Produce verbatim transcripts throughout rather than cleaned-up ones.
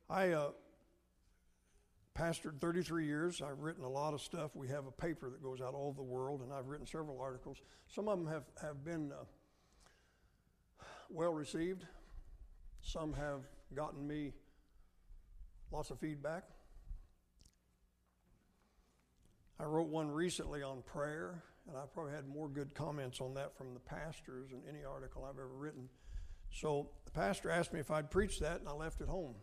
I uh, pastored thirty-three years. I've written a lot of stuff. We have a paper that goes out all over the world, and I've written several articles. Some of them have, have been uh, well received. Some have gotten me lots of feedback. I wrote one recently on prayer, and I probably had more good comments on that from the pastors than any article I've ever written. So the pastor asked me if I'd preach that, and I left it home.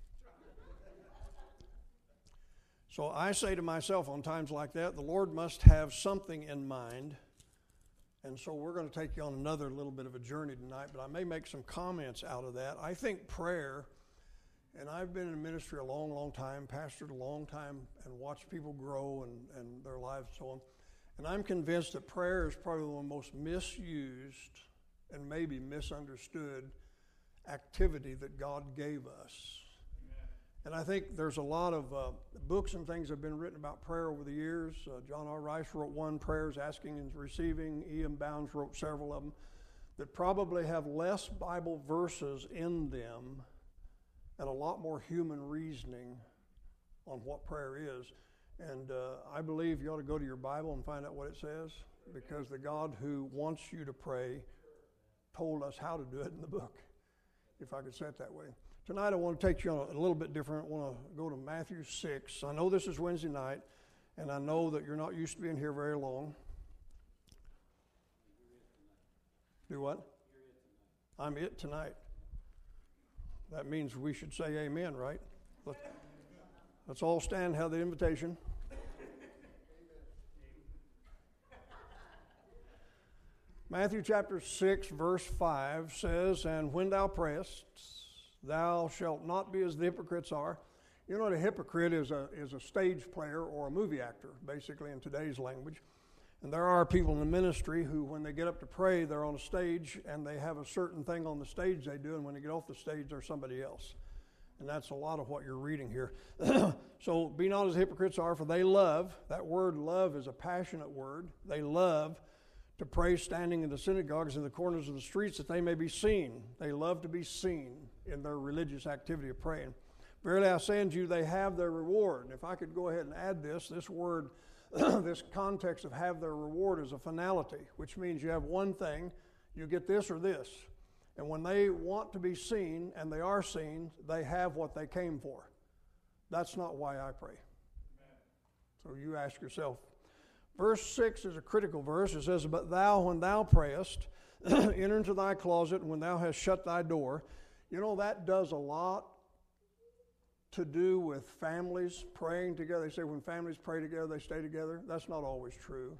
So I say to myself on times like that, the Lord must have something in mind. And so we're going to take you on another little bit of a journey tonight, but I may make some comments out of that. I think prayer, and I've been in ministry a long, long time, pastored a long time, and watched people grow and, and their lives and so on. And I'm convinced that prayer is probably one of the most misused and maybe misunderstood activity that God gave us. And I think there's a lot of uh, books and things that have been written about prayer over the years. Uh, John R. Rice wrote one, Prayers, Asking and Receiving. E M. Bounds wrote several of them that probably have less Bible verses in them and a lot more human reasoning on what prayer is. And uh, I believe you ought to go to your Bible and find out what it says, because the God who wants you to pray told us how to do it in the book, if I could say it that way. Tonight I want to take you on a little bit different. I want to go to Matthew six. I know this is Wednesday night, and I know that you're not used to being here very long. Do what? I'm it tonight. That means we should say amen, right? Let's all stand, have the invitation. Matthew chapter six, verse five says, "And when thou prayest, thou shalt not be as the hypocrites are." You know, a hypocrite is a is a stage player or a movie actor, basically, in today's language. And there are people in the ministry who, when they get up to pray, they're on a stage and they have a certain thing on the stage they do, and when they get off the stage, they're somebody else. And that's a lot of what you're reading here. So, be not as hypocrites are, for they love, that word love is a passionate word. They love to pray standing in the synagogues and the corners of the streets that they may be seen. They love to be seen in their religious activity of praying. Verily I say unto you, they have their reward. And if I could go ahead and add this, this word, this context of have their reward is a finality, which means you have one thing, you get this or this. And when they want to be seen, and they are seen, they have what they came for. That's not why I pray. So you ask yourself. Verse six is a critical verse. It says, "But thou, when thou prayest, enter into thy closet, and when thou hast shut thy door." You know, that does a lot to do with families praying together. They say when families pray together, they stay together. That's not always true.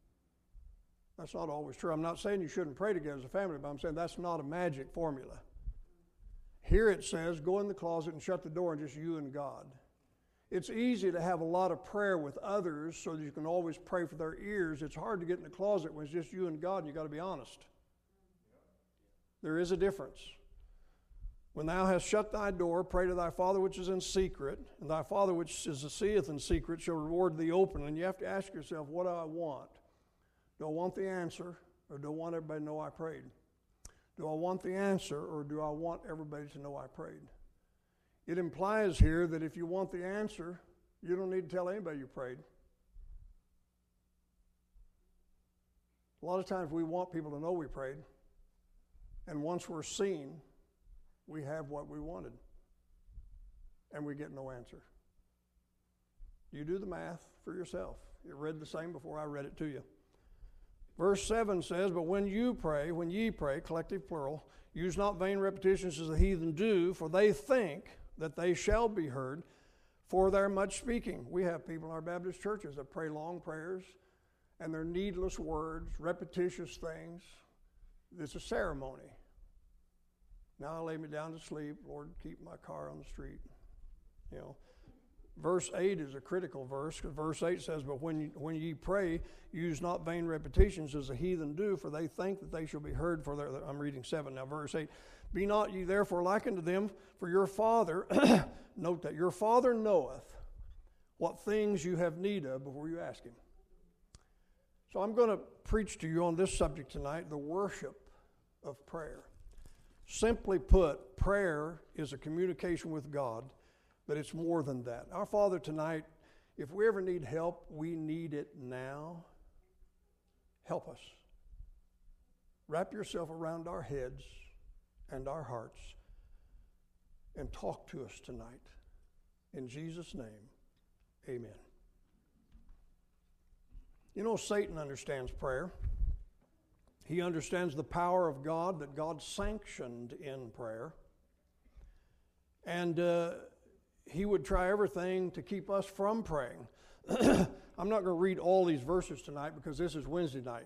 That's not always true. I'm not saying you shouldn't pray together as a family, but I'm saying that's not a magic formula. Here it says, go in the closet and shut the door, and just you and God. It's easy to have a lot of prayer with others so that you can always pray for their ears. It's hard to get in the closet when it's just you and God, and you've got to be honest. There is a difference. "When thou hast shut thy door, pray to thy Father which is in secret, and thy Father which is seeth in secret shall reward thee openly." And you have to ask yourself, what do I want? Do I want the answer, or do I want everybody to know I prayed? Do I want the answer, or do I want everybody to know I prayed? It implies here that if you want the answer, you don't need to tell anybody you prayed. A lot of times we want people to know we prayed, and once we're seen, we have what we wanted, and we get no answer. You do the math for yourself. You read the same before I read it to you. Verse seven says, "But when you pray, when ye pray," collective plural, "use not vain repetitions as the heathen do, for they think that they shall be heard for their much speaking." We have people in our Baptist churches that pray long prayers, and they're needless words, repetitious things. It's a ceremony. "Now I lay me down to sleep. Lord, keep my car on the street." You know. Verse eight is a critical verse, because verse eight says, "But when, you, when ye pray, use not vain repetitions as the heathen do, for they think that they shall be heard for their..." I'm reading seven now, verse eight. "Be not ye therefore like unto them, for your Father," note that, "your Father knoweth what things you have need of before you ask Him." So I'm going to preach to you on this subject tonight, the worship of prayer. Simply put, prayer is a communication with God but it's more than that. Our Father, tonight, if we ever need help, we need it now. Help us. Wrap yourself around our heads and our hearts and talk to us tonight. In Jesus' name, amen. You know, Satan understands prayer. He understands the power of God, that God sanctioned in prayer. And uh, he would try everything to keep us from praying. I'm not going to read all these verses tonight because this is Wednesday night.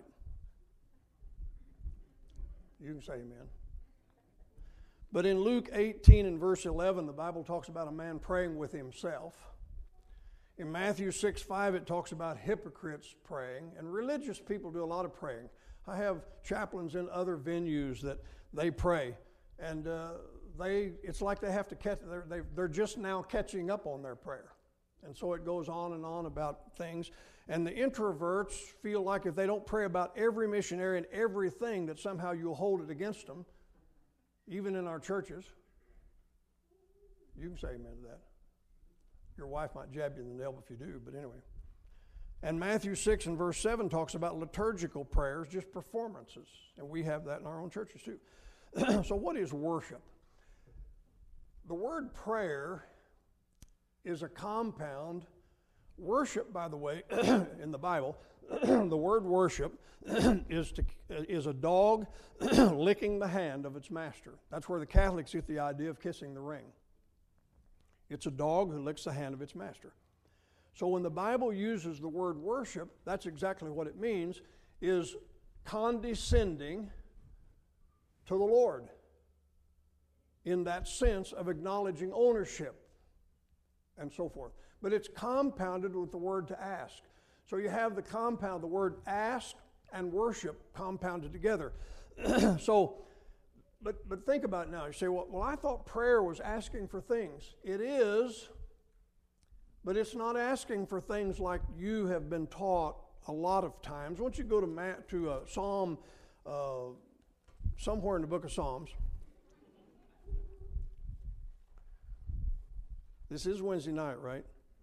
You can say amen. But in Luke eighteen and verse eleven, the Bible talks about a man praying with himself. In Matthew six five, it talks about hypocrites praying, and religious people do a lot of praying. I have chaplains in other venues that they pray, and uh, they it's like they have to catch, they're, they, they're just now catching up on their prayer. And so it goes on and on about things. And the introverts feel like if they don't pray about every missionary and everything, that somehow you'll hold it against them, even in our churches. You can say amen to that. Your wife might jab you in the nail if you do, but anyway. And Matthew six and verse seven talks about liturgical prayers, just performances. And we have that in our own churches too. So what is worship? The word prayer is a compound. Worship, by the way, in the Bible, the word worship is to, is a dog licking the hand of its master. That's where the Catholics get the idea of kissing the ring. It's a dog who licks the hand of its master. So when the Bible uses the word worship, that's exactly what it means, is condescending to the Lord in that sense of acknowledging ownership and so forth. But it's compounded with the word to ask. So you have the compound, the word ask and worship compounded together. so, but but think about it now. You say, well, well, I thought prayer was asking for things. It is, but it's not asking for things like you have been taught a lot of times. Once you go to, Ma- to uh, Psalm, uh, somewhere in the book of Psalms, this is Wednesday night, right?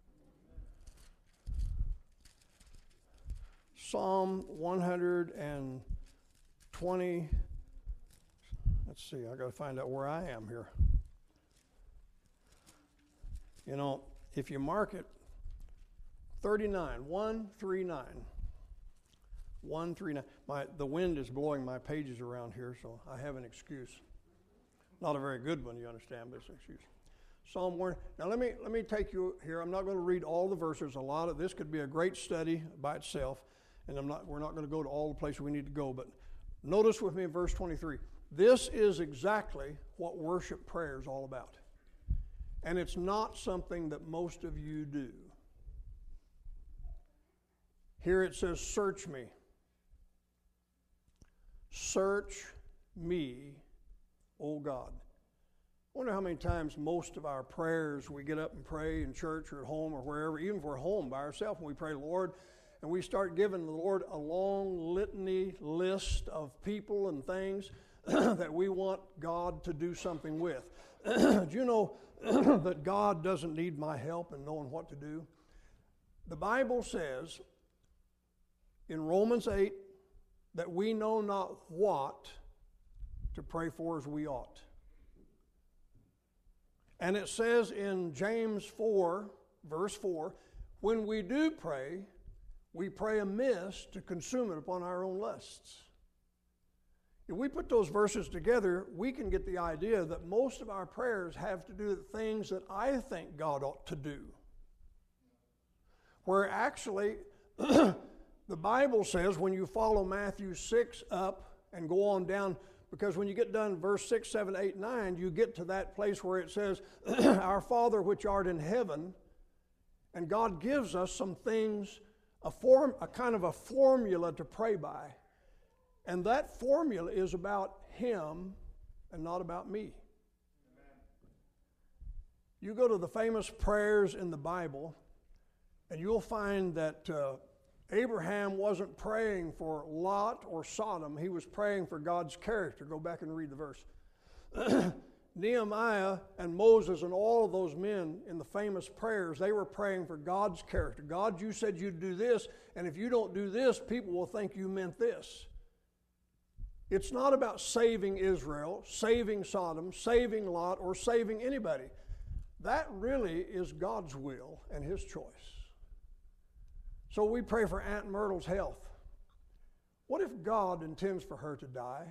Psalm one hundred twenty. Let's see, I got to find out where I am here. You know, if you mark it, thirty-nine, one thirty-nine. one thirty-nine. My, the wind is blowing my pages around here, so I have an excuse. Not a very good one, you understand, but it's an excuse. Psalm one. Now let me let me take you here. I'm not going to read all the verses. A lot of this could be a great study by itself, and I'm not. We're not going to go to all the places we need to go. But notice with me in verse twenty-three. This is exactly what worship prayer is all about, and it's not something that most of you do. Here it says, "Search me. Search me, O God." I wonder how many times most of our prayers, we get up and pray in church or at home or wherever, even if we're home by ourselves, and we pray, Lord, and we start giving the Lord a long litany list of people and things that we want God to do something with. Do you know that God doesn't need my help in knowing what to do? The Bible says in Romans eight that we know not what to pray for as we ought. And it says in James four, verse four, when we do pray, we pray amiss to consume it upon our own lusts. If we put those verses together, we can get the idea that most of our prayers have to do with things that I think God ought to do. Where actually, the Bible says when you follow Matthew six up and go on down, because when you get done verse six, seven, eight, nine, you get to that place where it says, Our Father which art in heaven, and God gives us some things, a form, a kind of a formula to pray by. And that formula is about Him and not about me. Amen. You go to the famous prayers in the Bible, and you'll find that uh, Abraham wasn't praying for Lot or Sodom. He was praying for God's character. Go back and read the verse. Nehemiah and Moses and all of those men in the famous prayers, they were praying for God's character. God, you said you'd do this, and if you don't do this, people will think you meant this. It's not about saving Israel, saving Sodom, saving Lot, or saving anybody. That really is God's will and His choice. So we pray for Aunt Myrtle's health. What if God intends for her to die?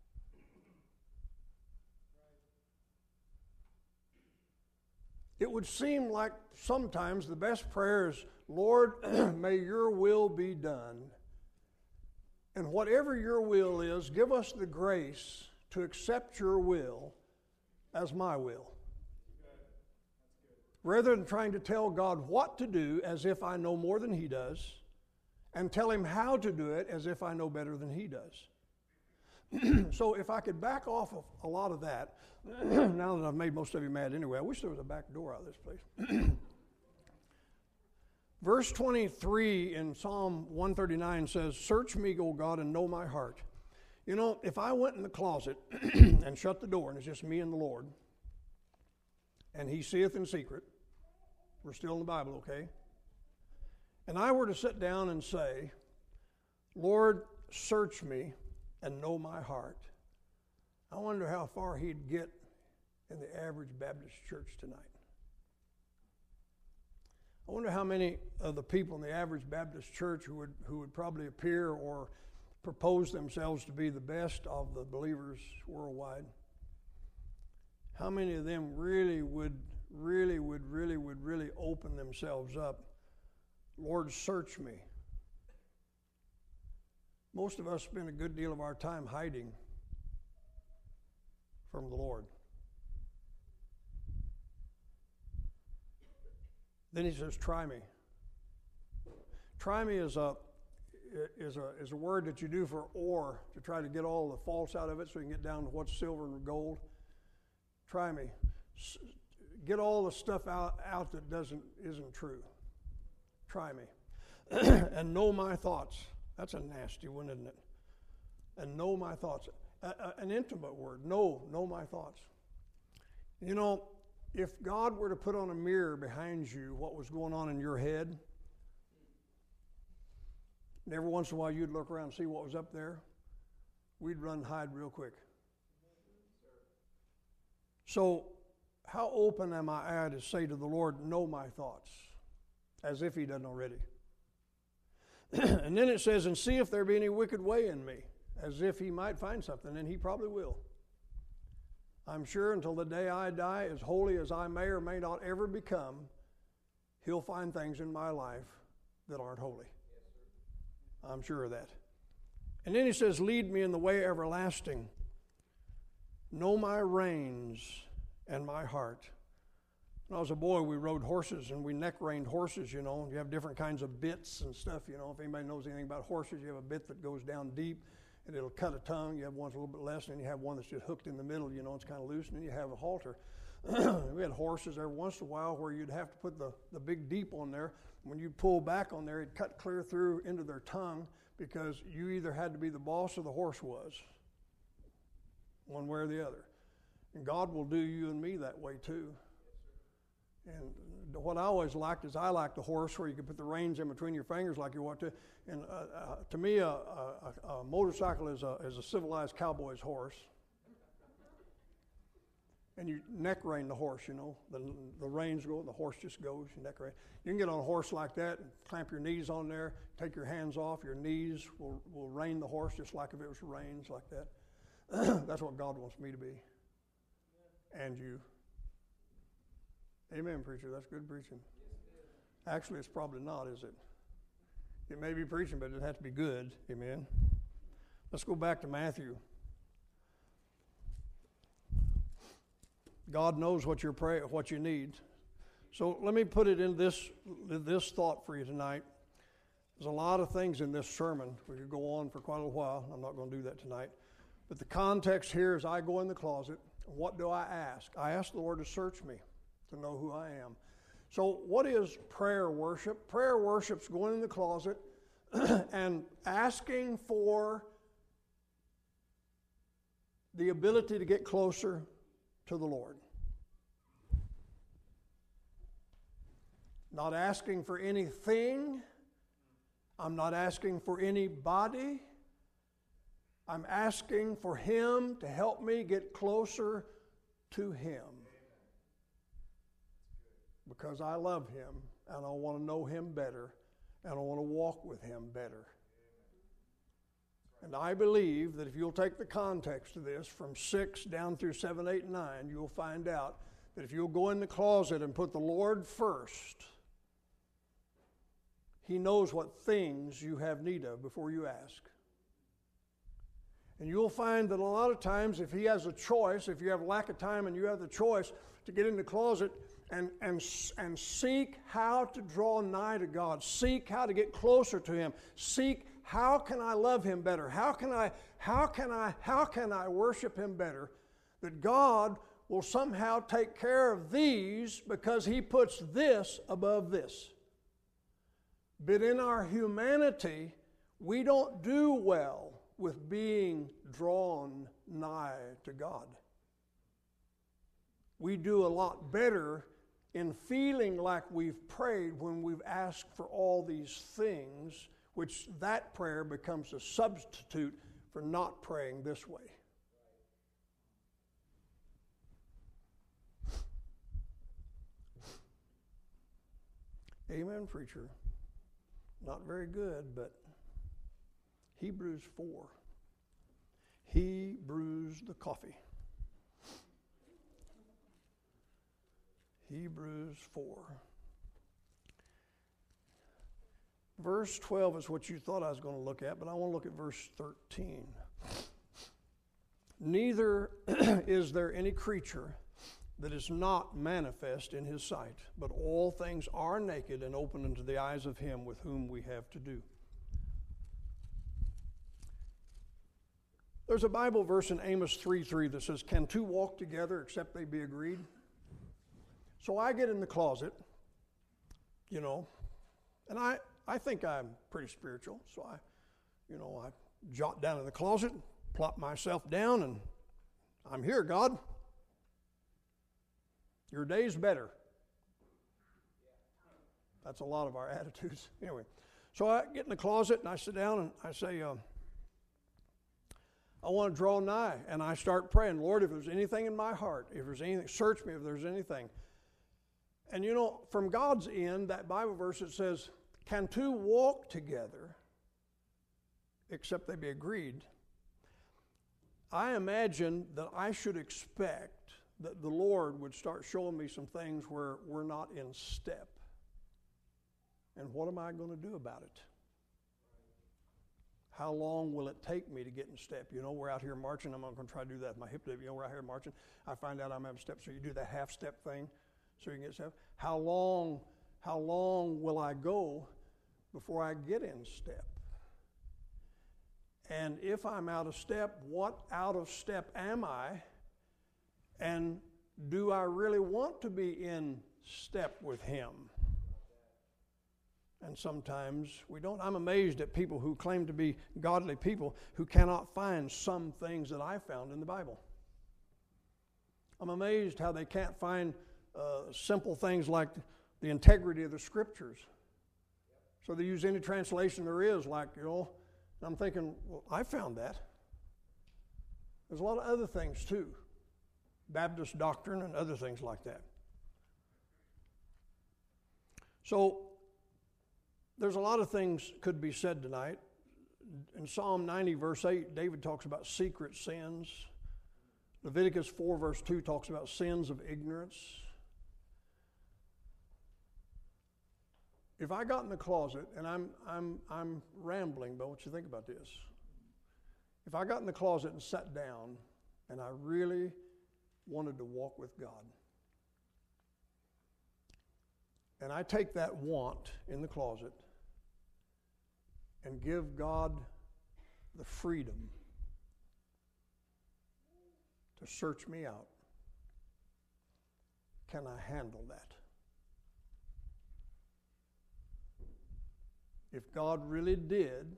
It would seem like sometimes the best prayer is, Lord, may your will be done. And whatever your will is, give us the grace to accept your will as my will. Rather than trying to tell God what to do as if I know more than He does, and tell Him how to do it as if I know better than He does. So if I could back off of a lot of that, now that I've made most of you mad anyway, I wish there was a back door out of this place. Verse twenty-three in Psalm one thirty-nine says, search me, O God, and know my heart. You know, if I went in the closet and shut the door and it's just me and the Lord, and He seeth in secret, we're still in the Bible, okay? And I were to sit down and say, Lord, search me and know my heart. I wonder how far He'd get in the average Baptist church tonight. I wonder how many of the people in the average Baptist church who would who would probably appear or propose themselves to be the best of the believers worldwide, how many of them really would, really would, really would, really open themselves up? Lord, search me. Most of us spend a good deal of our time hiding from the Lord. Then He says, try me. Try me is a, is a, is a word that you do for ore, to try to get all the faults out of it so you can get down to what's silver and gold. Try me. S- get all the stuff out, out that doesn't isn't true. Try me. And know my thoughts. That's a nasty one, isn't it? And know my thoughts. A, a, an intimate word. Know, know my thoughts. You know, if God were to put on a mirror behind you what was going on in your head, and every once in a while you'd look around and see what was up there, we'd run and hide real quick. So, how open am I to say to the Lord, know my thoughts, as if He doesn't already? And then it says, and see if there be any wicked way in me, as if He might find something, and He probably will. I'm sure until the day I die, as holy as I may or may not ever become, He'll find things in my life that aren't holy. I'm sure of that. And then He says, lead me in the way everlasting. Know my reins and my heart. When I was a boy, we rode horses, and we neck-reined horses, you know. You have different kinds of bits and stuff, you know. If anybody knows anything about horses, you have a bit that goes down deep, and it'll cut a tongue. You have one that's a little bit less, and then you have one that's just hooked in the middle, you know, it's kind of loose, and then you have a halter. We had horses every once in a while where you'd have to put the, the big deep on there. When you pull back on there, it'd cut clear through into their tongue, because you either had to be the boss or the horse was, one way or the other. And God will do you and me that way too. And what I always liked is I liked the horse where you could put the reins in between your fingers like you want to. And uh, uh, to me, a, a, a motorcycle is a, is a civilized cowboy's horse. And you neck rein the horse, you know. The, the reins go, the horse just goes, you neck rein. You can get on a horse like that and clamp your knees on there, take your hands off, your knees will, will rein the horse just like if it was reins like that. That's what God wants me to be. And you. Amen, preacher. That's good preaching. Actually, it's probably not, is it? It may be preaching, but it has to be good. Amen. Let's go back to Matthew. God knows what you're praying, what you need. So let me put it in this this thought for you tonight. There's a lot of things in this sermon. We could go on for quite a little while. I'm not going to do that tonight. But the context here is I go in the closet. What do I ask? I ask the Lord to search me, to know who I am. So what is prayer worship? Prayer worship's going in the closet and asking for the ability to get closer to the Lord. Not asking for anything. I'm not asking for anybody. I'm asking for Him to help me get closer to Him. Because I love Him and I want to know Him better and I want to walk with Him better. And I believe that if you'll take the context of this from six down through seven, eight, and nine, you'll find out that if you'll go in the closet and put the Lord first, He knows what things you have need of before you ask. And you'll find that a lot of times if He has a choice, if you have lack of time and you have the choice to get in the closet and, and, and seek how to draw nigh to God, seek how to get closer to Him, seek how can I love Him better, how can I, how can I, how can I worship Him better, that God will somehow take care of these because He puts this above this. But in our humanity, we don't do well with being drawn nigh to God. We do a lot better in feeling like we've prayed when we've asked for all these things, which that prayer becomes a substitute for not praying this way. Amen, preacher. Not very good, but Hebrews four. He brews the coffee. Hebrews four. Verse twelve is what you thought I was going to look at, but I want to look at verse thirteen. Neither is there any creature that is not manifest in His sight, but all things are naked and open unto the eyes of Him with whom we have to do. There's a Bible verse in Amos three three that says, can two walk together except they be agreed? So I get in the closet, you know, and I, I think I'm pretty spiritual, so I, you know, I jot down in the closet, plop myself down, and I'm here, God. Your day's better. That's a lot of our attitudes. Anyway, so I get in the closet and I sit down and I say, uh, I want to draw nigh. And I start praying, Lord, if there's anything in my heart, if there's anything, search me if there's anything. And you know, from God's end, that Bible verse, it says, can two walk together except they be agreed? I imagine that I should expect that the Lord would start showing me some things where we're not in step. And what am I going to do about it? How long will it take me to get in step? You know, we're out here marching. I'm not going to try to do that with my hip dip. You know, we're out here marching. I find out I'm out of step, so you do that half step thing so you can get step. How long, how long will I go before I get in step? And if I'm out of step, what out of step am I? And do I really want to be in step with Him? And sometimes we don't. I'm amazed at people who claim to be godly people who cannot find some things that I found in the Bible. I'm amazed how they can't find uh, simple things like the integrity of the Scriptures. So they use any translation there is, like, you know, and I'm thinking, well, I found that. There's a lot of other things too. Baptist doctrine and other things like that. So there's a lot of things could be said tonight. In Psalm ninety, verse eight, David talks about secret sins. Leviticus four, verse two talks about sins of ignorance. If I got in the closet, and I'm, I'm, I'm rambling, but what you think about this? If I got in the closet and sat down, and I really wanted to walk with God, and I take that want in the closet and give God the freedom to search me out, can I handle that? If God really did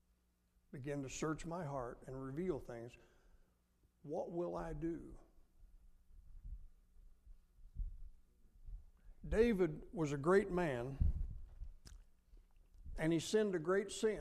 begin to search my heart and reveal things, what will I do? David was a great man, and he sinned a great sin.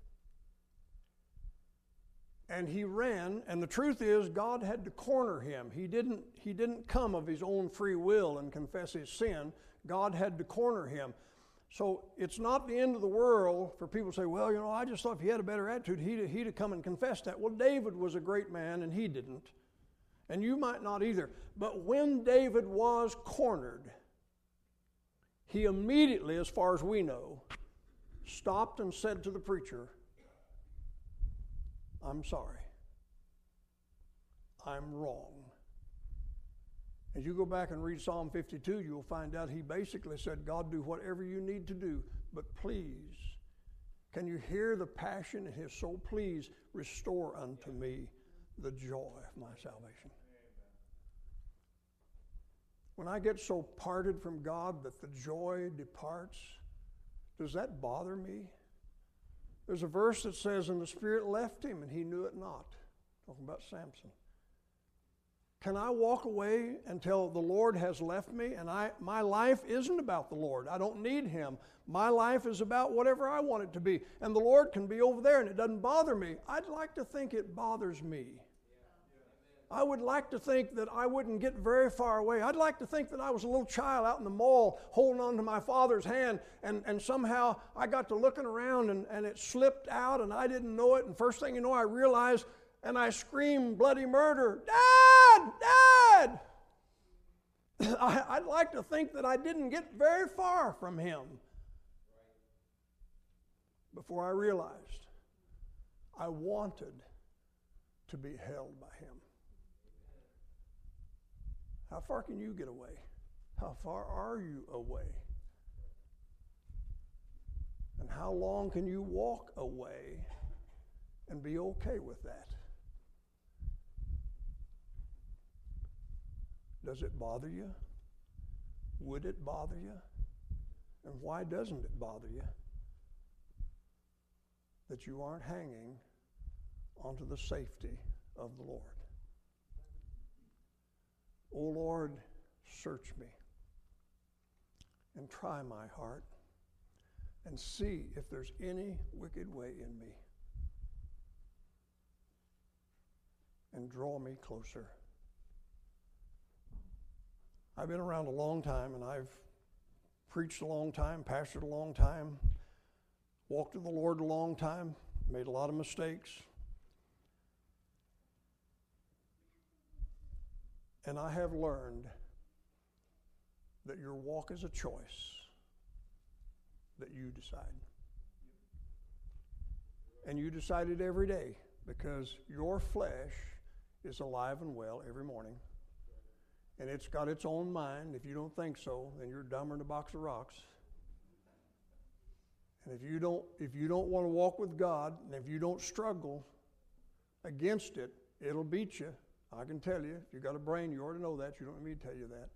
And he ran, and the truth is, God had to corner him. He didn't, he didn't come of his own free will and confess his sin. God had to corner him. So it's not the end of the world for people to say, well, you know, I just thought if he had a better attitude, he'd, he'd have come and confessed that. Well, David was a great man, and he didn't. And you might not either. But when David was cornered, he immediately, as far as we know, stopped and said to the preacher, I'm sorry. I'm wrong. As you go back and read Psalm fifty-two, you'll find out he basically said, God, do whatever you need to do, but please, can you hear the passion in his soul? Please restore unto me the joy of my salvation. When I get so parted from God that the joy departs, does that bother me? There's a verse that says, and the Spirit left him, and he knew it not. Talking about Samson. Can I walk away until the Lord has left me? And I, my life isn't about the Lord. I don't need him. My life is about whatever I want it to be. And the Lord can be over there, and it doesn't bother me. I'd like to think it bothers me. I would like to think that I wouldn't get very far away. I'd like to think that I was a little child out in the mall holding on to my father's hand, and, and somehow I got to looking around and, and it slipped out and I didn't know it. And first thing you know, I realized, and I screamed bloody murder, Dad! Dad! I, I'd like to think that I didn't get very far from him before I realized I wanted to be held by him. How far can you get away? How far are you away? And how long can you walk away and be okay with that? Does it bother you? Would it bother you? And why doesn't it bother you that you aren't hanging onto the safety of the Lord? O Lord, search me and try my heart and see if there's any wicked way in me, and draw me closer. I've been around a long time, and I've preached a long time, pastored a long time, walked with the Lord a long time, made a lot of mistakes. And I have learned that your walk is a choice that you decide. And you decide it every day, because your flesh is alive and well every morning. And it's got its own mind. If you don't think so, then you're dumber than a box of rocks. And if you don't, if you don't want to walk with God, and if you don't struggle against it, it'll beat you. I can tell you. If you've got a brain, you ought to know that. You don't want me to tell you that.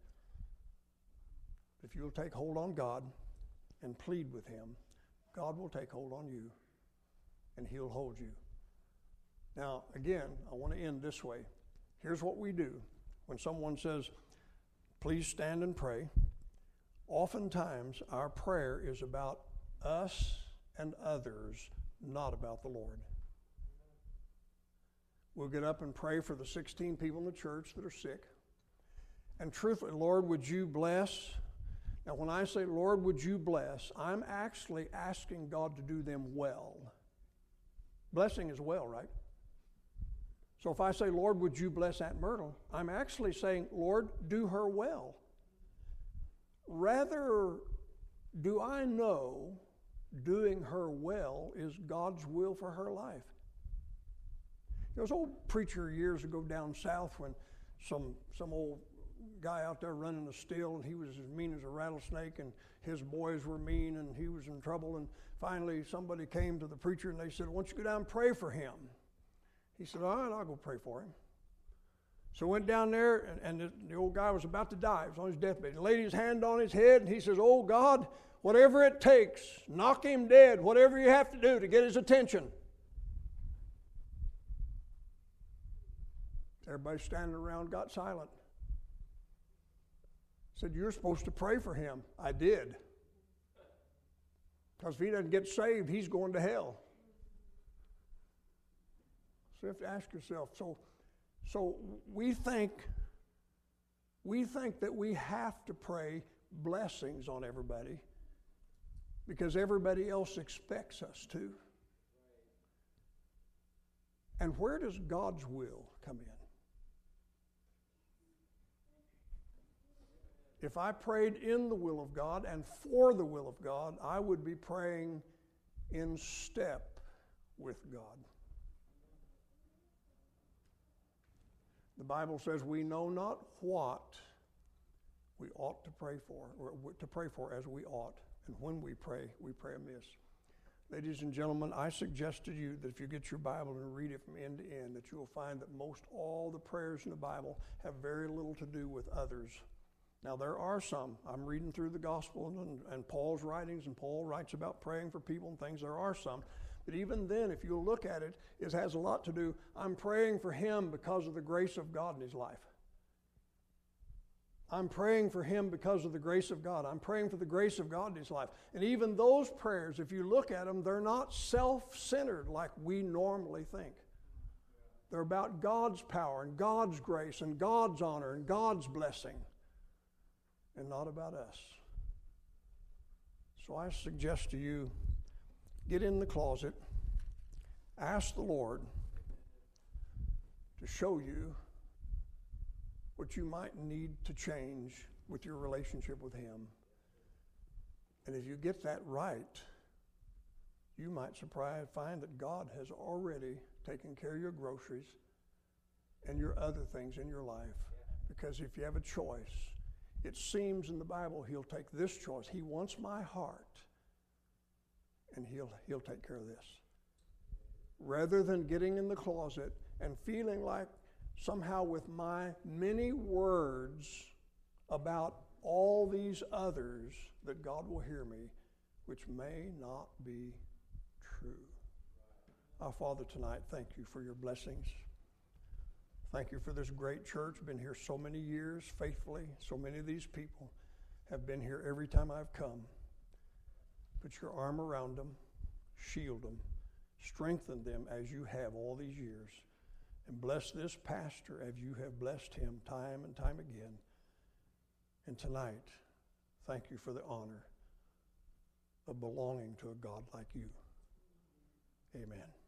If you'll take hold on God and plead with him, God will take hold on you, and he'll hold you. Now, again, I want to end this way. Here's what we do. When someone says, please stand and pray, oftentimes our prayer is about us and others, not about the Lord. We'll get up and pray for the sixteen people in the church that are sick. And truthfully, Lord, would you bless? Now, when I say, Lord, would you bless, I'm actually asking God to do them well. Blessing is well, right? So if I say, Lord, would you bless Aunt Myrtle, I'm actually saying, Lord, do her well. Rather, do I know doing her well is God's will for her life. There was an old preacher years ago down south when some some old guy out there running a still, and he was as mean as a rattlesnake, and his boys were mean, and he was in trouble. And finally somebody came to the preacher and they said, why don't you go down and pray for him? He said, all right, I'll go pray for him. So went down there, and, and the, the old guy was about to die. He was on his deathbed. He laid his hand on his head, and he says, oh God, whatever it takes, knock him dead, whatever you have to do to get his attention. Everybody standing around got silent. Said, you're supposed to pray for him. I did. Because if he doesn't get saved, he's going to hell. So you have to ask yourself, so, so we think, we think that we have to pray blessings on everybody because everybody else expects us to. And where does God's will come in? If I prayed in the will of God and for the will of God, I would be praying in step with God. The Bible says we know not what we ought to pray for, or to pray for as we ought. And when we pray, we pray amiss. Ladies and gentlemen, I suggest to you that if you get your Bible and read it from end to end, that you will find that most all the prayers in the Bible have very little to do with others. Now, there are some. I'm reading through the gospel and, and Paul's writings, and Paul writes about praying for people and things. There are some. But even then, if you look at it, it has a lot to do. I'm praying for him because of the grace of God in his life. I'm praying for him because of the grace of God. I'm praying for the grace of God in his life. And even those prayers, if you look at them, they're not self-centered like we normally think. They're about God's power and God's grace and God's honor and God's blessing, and not about us. So I suggest to you, get in the closet, ask the Lord to show you what you might need to change with your relationship with him. And if you get that right, you might surprise find that God has already taken care of your groceries and your other things in your life. Because if you have a choice, it seems in the Bible he'll take this choice. He wants my heart, and he'll he'll take care of this. Rather than getting in the closet and feeling like somehow with my many words about all these others that God will hear me, which may not be true. Our Father, tonight, thank you for your blessings. Thank you for this great church. Been here so many years faithfully. So many of these people have been here every time I've come. Put your arm around them, shield them, strengthen them as you have all these years. And bless this pastor as you have blessed him time and time again. And tonight, thank you for the honor of belonging to a God like you. Amen.